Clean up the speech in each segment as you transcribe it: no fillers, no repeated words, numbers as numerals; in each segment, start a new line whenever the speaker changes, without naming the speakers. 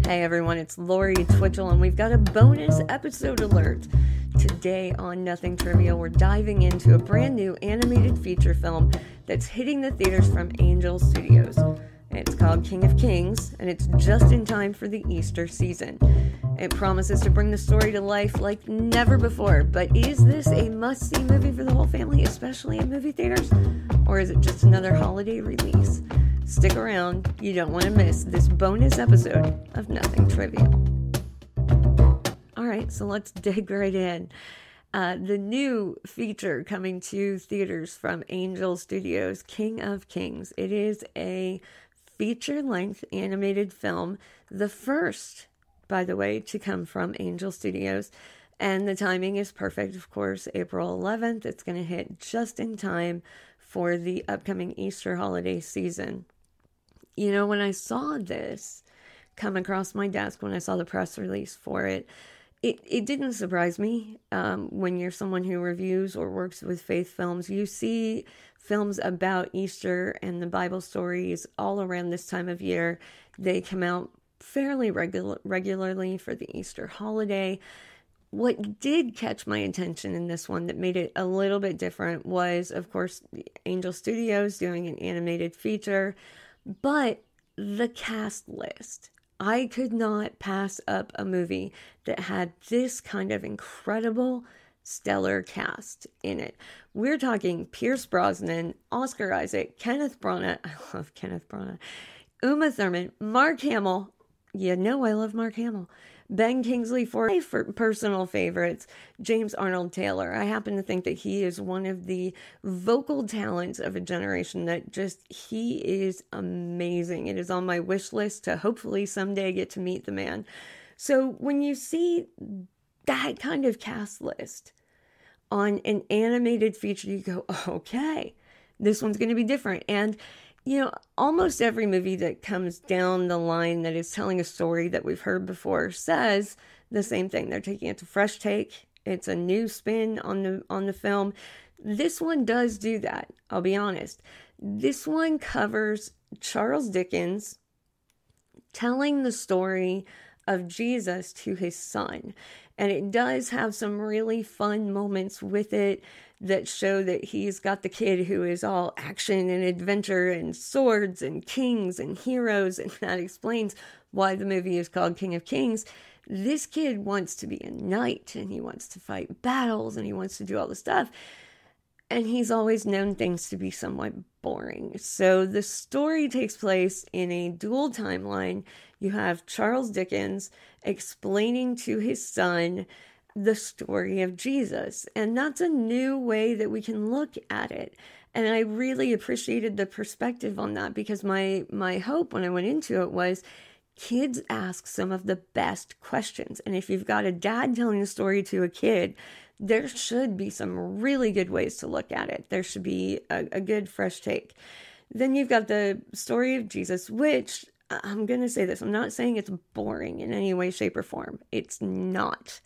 Hey everyone, it's Lori Twitchell, and we've got a bonus episode alert. Today on Nothing Trivial, we're diving into a brand new animated feature film that's hitting the theaters from Angel Studios. It's called King of Kings, and it's just in time for the Easter season. It promises to bring the story to life like never before, but is this a must-see movie for the whole family, especially in movie theaters? Or is it just another holiday release? Stick around, you don't want to miss this bonus episode of Nothing Trivial. Alright, so let's dig right in. The new feature coming to theaters from Angel Studios, King of Kings. It is a feature-length animated film, the first, by the way, to come from Angel Studios. And the timing is perfect, of course, April 11th. It's going to hit just in time for the upcoming Easter holiday season. You know, when I saw this come across my desk, when I saw the press release for it, it didn't surprise me. When you're someone who reviews or works with faith films, you see films about Easter and the Bible stories all around this time of year. They come out fairly regularly for the Easter holiday. What did catch my attention in this one that made it a little bit different was, of course, Angel Studios doing an animated feature, but the cast list. I could not pass up a movie that had this kind of incredible, stellar cast in it. We're talking Pierce Brosnan, Oscar Isaac, Kenneth Branagh. I love Kenneth Branagh. Uma Thurman, Mark Hamill. You know I love Mark Hamill. Ben Kingsley for my personal favorites, James Arnold Taylor. I happen to think that he is one of the vocal talents of a generation that he is amazing. It is on my wish list to hopefully someday get to meet the man. So when you see that kind of cast list on an animated feature, you go, okay, this one's going to be different. And you know, almost every movie that comes down the line that is telling a story that we've heard before says the same thing. They're taking it a fresh take. It's a new spin on the film. This one does do that, I'll be honest. This one covers Charles Dickens telling the story of Jesus to his son. And it does have some really fun moments with it that show that he's got the kid who is all action and adventure and swords and kings and heroes, and that explains why the movie is called King of Kings. This kid wants to be a knight, and he wants to fight battles, and he wants to do all the stuff, and he's always known things to be somewhat boring. So the story takes place in a dual timeline. You have Charles Dickens explaining to his son the story of Jesus. And that's a new way that we can look at it. And I really appreciated the perspective on that, because my hope when I went into it was kids ask some of the best questions. And if you've got a dad telling a story to a kid, there should be some really good ways to look at it. There should be a good fresh take. Then you've got the story of Jesus, which I'm going to say this. I'm not saying it's boring in any way, shape, or form. It's not.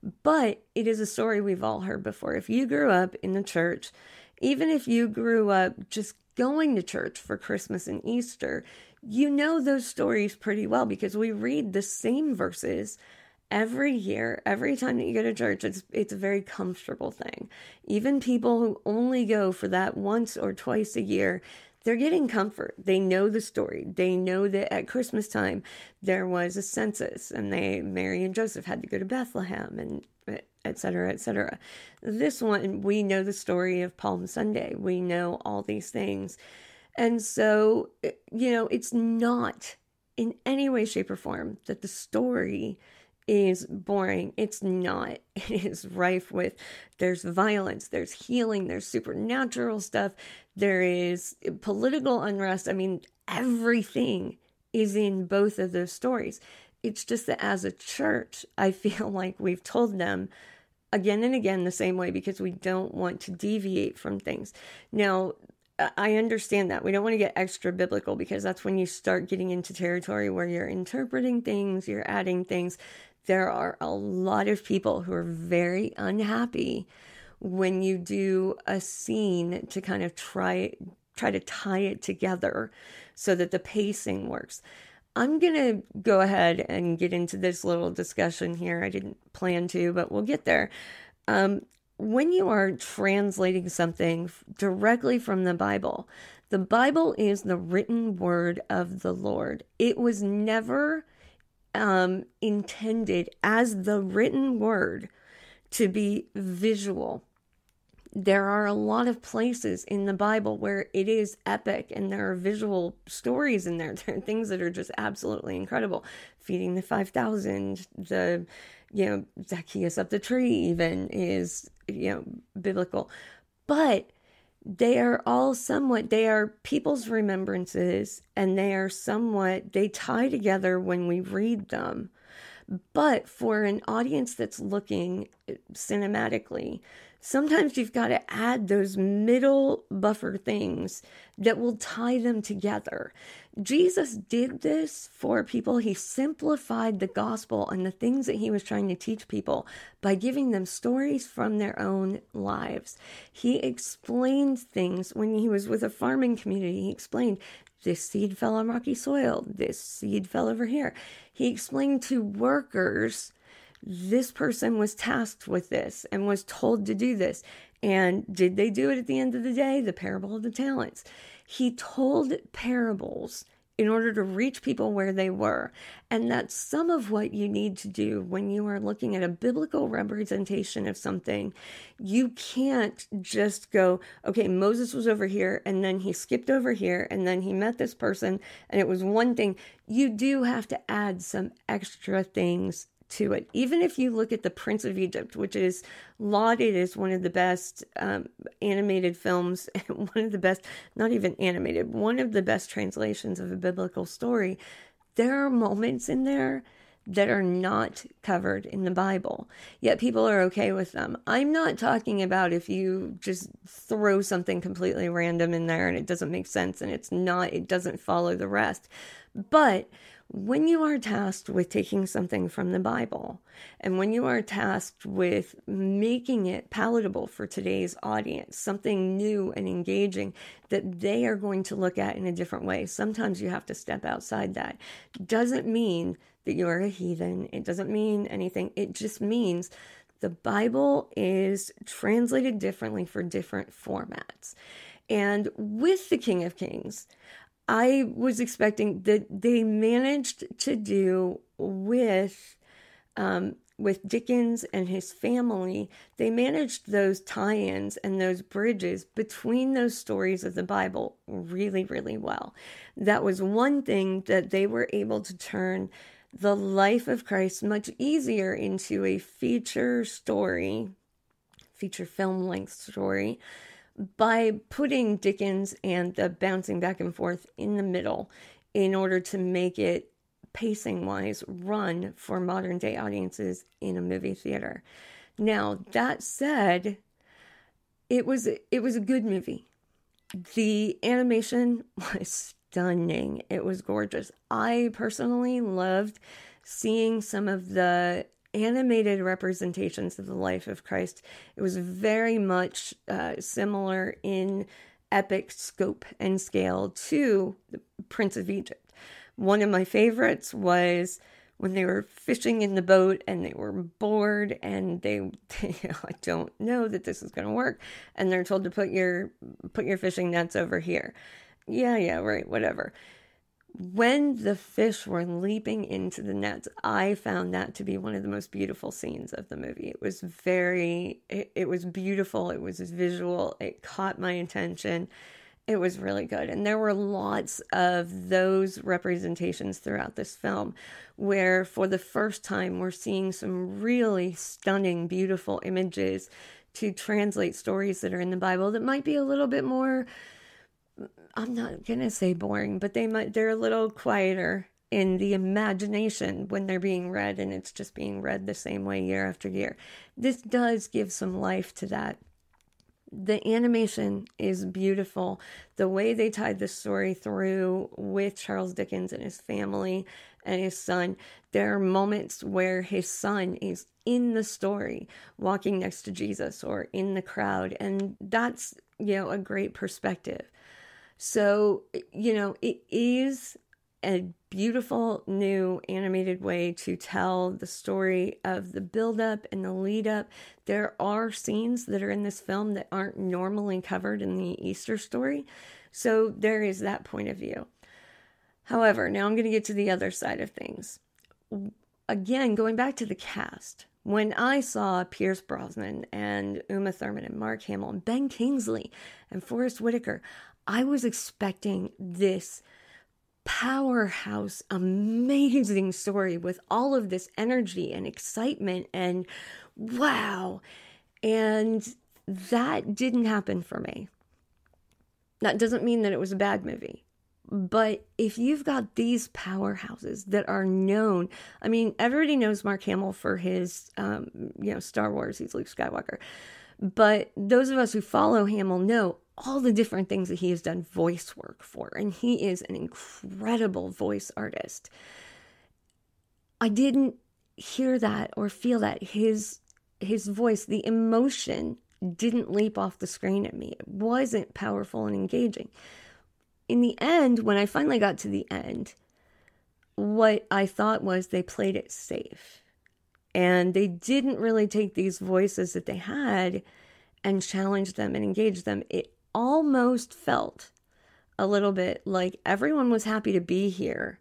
But it is a story we've all heard before. If you grew up in the church, even if you grew up just going to church for Christmas and Easter, you know those stories pretty well, because we read the same verses every year. Every time that you go to church, it's a very comfortable thing. Even people who only go for that once or twice a year, they're getting comfort. They know the story. They know that at Christmas time, there was a census, and Mary and Joseph had to go to Bethlehem, and et cetera, et cetera. This one, we know the story of Palm Sunday. We know all these things. And so, you know, it's not in any way, shape, or form that the story is boring. It's not. It is rife with, there's violence, there's healing, there's supernatural stuff, there is political unrest. I mean, everything is in both of those stories. It's just that as a church, I feel like we've told them again and again the same way, because we don't want to deviate from things. Now, I understand that. We don't want to get extra biblical, because that's when you start getting into territory where you're interpreting things, you're adding things. There are a lot of people who are very unhappy when you do a scene to kind of try to tie it together so that the pacing works. I'm going to go ahead and get into this little discussion here. I didn't plan to, but we'll get there. When you are translating something directly from the Bible is the written word of the Lord. It was never intended as the written word to be visual. There are a lot of places in the Bible where it is epic and there are visual stories in there. There are things that are just absolutely incredible. Feeding the 5,000, Zacchaeus up the tree even is, biblical. But they are all they are people's remembrances, and they tie together when we read them. But for an audience that's looking cinematically, sometimes you've got to add those middle buffer things that will tie them together. Jesus did this for people. He simplified the gospel and the things that he was trying to teach people by giving them stories from their own lives. He explained things when he was with a farming community. He explained, this seed fell on rocky soil. This seed fell over here. He explained to workers, this person was tasked with this and was told to do this. And did they do it at the end of the day? The parable of the talents. He told parables in order to reach people where they were. And that's some of what you need to do when you are looking at a biblical representation of something. You can't just go, okay, Moses was over here and then he skipped over here and then he met this person and it was one thing. You do have to add some extra things to it. Even if you look at The Prince of Egypt, which is lauded as one of the best animated films, one of the best, not even animated, one of the best translations of a biblical story, there are moments in there that are not covered in the Bible, yet people are okay with them. I'm not talking about if you just throw something completely random in there and it doesn't make sense and it doesn't follow the rest. But when you are tasked with taking something from the Bible, and when you are tasked with making it palatable for today's audience, something new and engaging that they are going to look at in a different way, sometimes you have to step outside that. Doesn't mean that you are a heathen. It doesn't mean anything. It just means the Bible is translated differently for different formats. And with the King of Kings, I was expecting that they managed to do with Dickens and his family, they managed those tie-ins and those bridges between those stories of the Bible really, really well. That was one thing that they were able to turn the life of Christ much easier into a feature film length story, by putting Dickens and the bouncing back and forth in the middle in order to make it pacing-wise run for modern-day audiences in a movie theater. Now, that said, it was a good movie. The animation was stunning. It was gorgeous. I personally loved seeing some of the animated representations of the life of Christ. It was very much similar in epic scope and scale to the Prince of Egypt. One of my favorites was when they were fishing in the boat and they were bored and they I don't know that this is going to work, and they're told to put your fishing nets over here. Yeah, right, whatever. When the fish were leaping into the nets, I found that to be one of the most beautiful scenes of the movie. It was it was beautiful. It was visual. It caught my attention. It was really good. And there were lots of those representations throughout this film where for the first time we're seeing some really stunning, beautiful images to translate stories that are in the Bible that might be a little bit more, I'm not going to say boring, but they're a little quieter in the imagination when they're being read, and it's just being read the same way year after year. This does give some life to that. The animation is beautiful. The way they tied the story through with Charles Dickens and his family and his son, there are moments where his son is in the story walking next to Jesus or in the crowd, and that's, a great perspective. So, it is a beautiful new animated way to tell the story of the build-up and the lead-up. There are scenes that are in this film that aren't normally covered in the Easter story, so there is that point of view. However, now I'm going to get to the other side of things. Again, going back to the cast, when I saw Pierce Brosnan and Uma Thurman and Mark Hamill and Ben Kingsley and Forest Whitaker, I was expecting this powerhouse, amazing story with all of this energy and excitement and wow. And that didn't happen for me. That doesn't mean that it was a bad movie. But if you've got these powerhouses that are known, I mean, everybody knows Mark Hamill for his, Star Wars, he's Luke Skywalker. But those of us who follow Hamill know all the different things that he has done voice work for. And he is an incredible voice artist. I didn't hear that or feel that. His voice, the emotion didn't leap off the screen at me. It wasn't powerful and engaging. In the end, when I finally got to the end, what I thought was they played it safe. And they didn't really take these voices that they had and challenge them and engage them. It almost felt a little bit like everyone was happy to be here,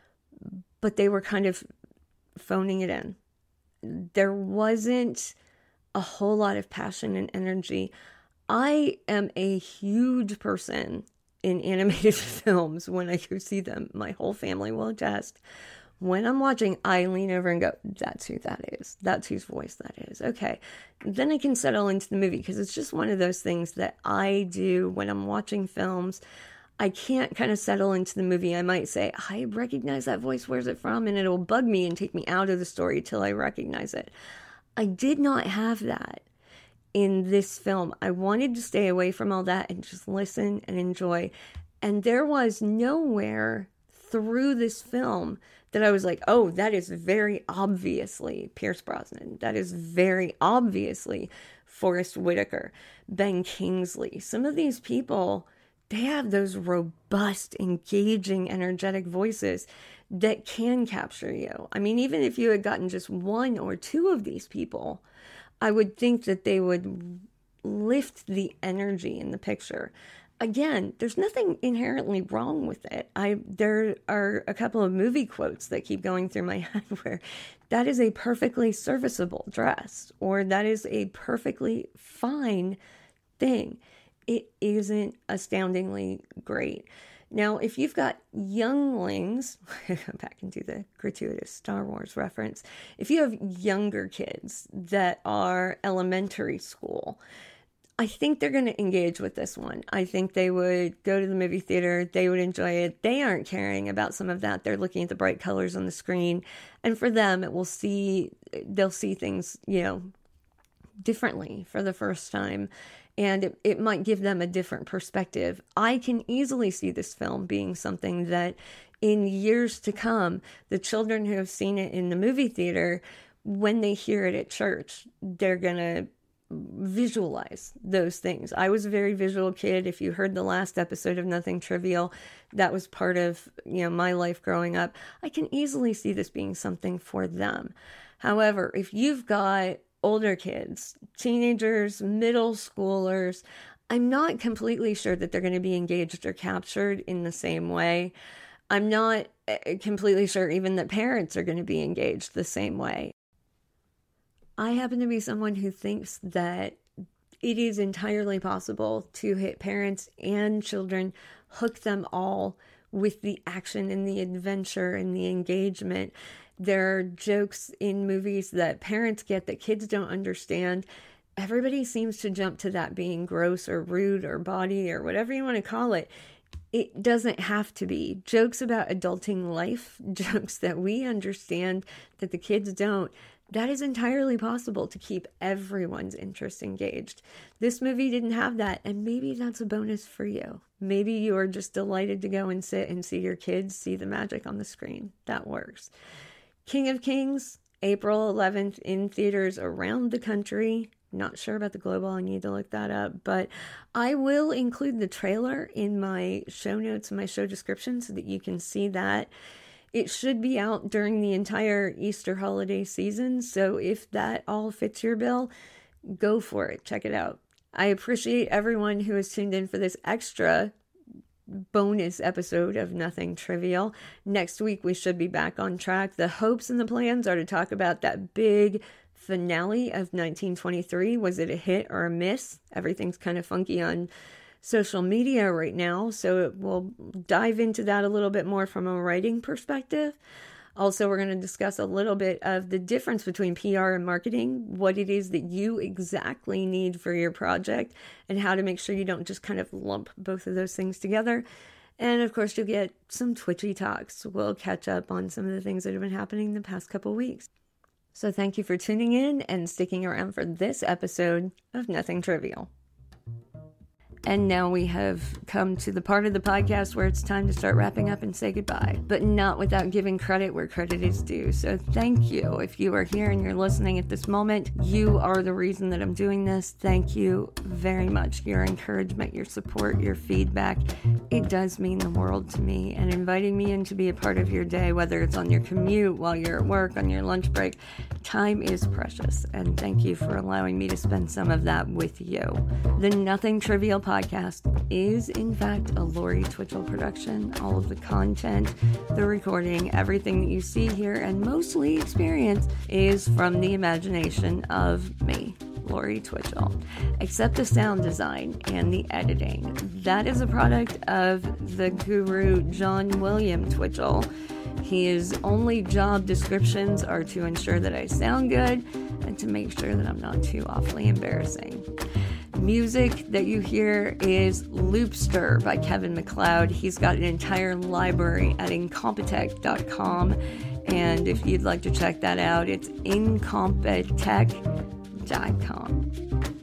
but they were kind of phoning it in. There wasn't a whole lot of passion and energy. I am a huge person in animated films when I go see them. My whole family will attest. When I'm watching, I lean over and go, that's who that is. That's whose voice that is. Okay. Then I can settle into the movie because it's just one of those things that I do when I'm watching films. I can't kind of settle into the movie. I might say, I recognize that voice. Where's it from? And it'll bug me and take me out of the story till I recognize it. I did not have that in this film. I wanted to stay away from all that and just listen and enjoy. And there was nowhere through this film that I was like, oh, that is very obviously Pierce Brosnan. That is very obviously Forest Whitaker, Ben Kingsley. Some of these people, they have those robust, engaging, energetic voices that can capture you. I mean, even if you had gotten just one or two of these people, I would think that they would lift the energy in the picture. Again, there's nothing inherently wrong with it. There are a couple of movie quotes that keep going through my head where that is a perfectly serviceable dress, or that is a perfectly fine thing. It isn't astoundingly great. Now, if you've got younglings, back into the gratuitous Star Wars reference, if you have younger kids that are elementary school, I think they're going to engage with this one. I think they would go to the movie theater. They would enjoy it. They aren't caring about some of that. They're looking at the bright colors on the screen. And for them, they'll see things, differently for the first time. And it might give them a different perspective. I can easily see this film being something that in years to come, the children who have seen it in the movie theater, when they hear it at church, they're going to visualize those things. I was a very visual kid. If you heard the last episode of Nothing Trivial, that was part of, my life growing up. I can easily see this being something for them. However, if you've got older kids, teenagers, middle schoolers, I'm not completely sure that they're going to be engaged or captured in the same way. I'm not completely sure even that parents are going to be engaged the same way. I happen to be someone who thinks that it is entirely possible to hit parents and children, hook them all with the action and the adventure and the engagement. There are jokes in movies that parents get that kids don't understand. Everybody seems to jump to that being gross or rude or bawdy or whatever you want to call it. It doesn't have to be. Jokes about adulting life, jokes that we understand that the kids don't, that is entirely possible to keep everyone's interest engaged. This movie didn't have that, and maybe that's a bonus for you. Maybe you are just delighted to go and sit and see your kids see the magic on the screen. That works. King of Kings, April 11th in theaters around the country. Not sure about the global. I need to look that up. But I will include the trailer in my show notes and my show description so that you can see that. It should be out during the entire Easter holiday season. So if that all fits your bill, go for it. Check it out. I appreciate everyone who has tuned in for this extra bonus episode of Nothing Trivial. Next week, we should be back on track. The hopes and the plans are to talk about that big finale of 1923. Was it a hit or a miss? Everything's kind of funky on social media right now, so we'll dive into that a little bit more from a writing perspective. Also, we're going to discuss a little bit of the difference between PR and marketing, what it is that you exactly need for your project, and how to make sure you don't just kind of lump both of those things together. And of course, you'll get some twitchy talks. We'll catch up on some of the things that have been happening the past couple weeks. So thank you for tuning in and sticking around for this episode of Nothing Trivial. And now we have come to the part of the podcast where it's time to start wrapping up and say goodbye, but not without giving credit where credit is due. So thank you. If you are here and you're listening at this moment, you are the reason that I'm doing this. Thank you very much. Your encouragement, your support, your feedback, it does mean the world to me. And inviting me in to be a part of your day, whether it's on your commute, while you're at work, on your lunch break, time is precious. And thank you for allowing me to spend some of that with you. The Nothing Trivial podcast is, in fact, a Lori Twitchell production. All of the content, the recording, everything that you see here and mostly experience is from the imagination of me, Lori Twitchell, except the sound design and the editing. That is a product of the guru John William Twitchell. His only job descriptions are to ensure that I sound good and to make sure that I'm not too awfully embarrassing. Music that you hear is Loopster by Kevin MacLeod. He's got an entire library at incompetech.com, and if you'd like to check that out, it's incompetech.com.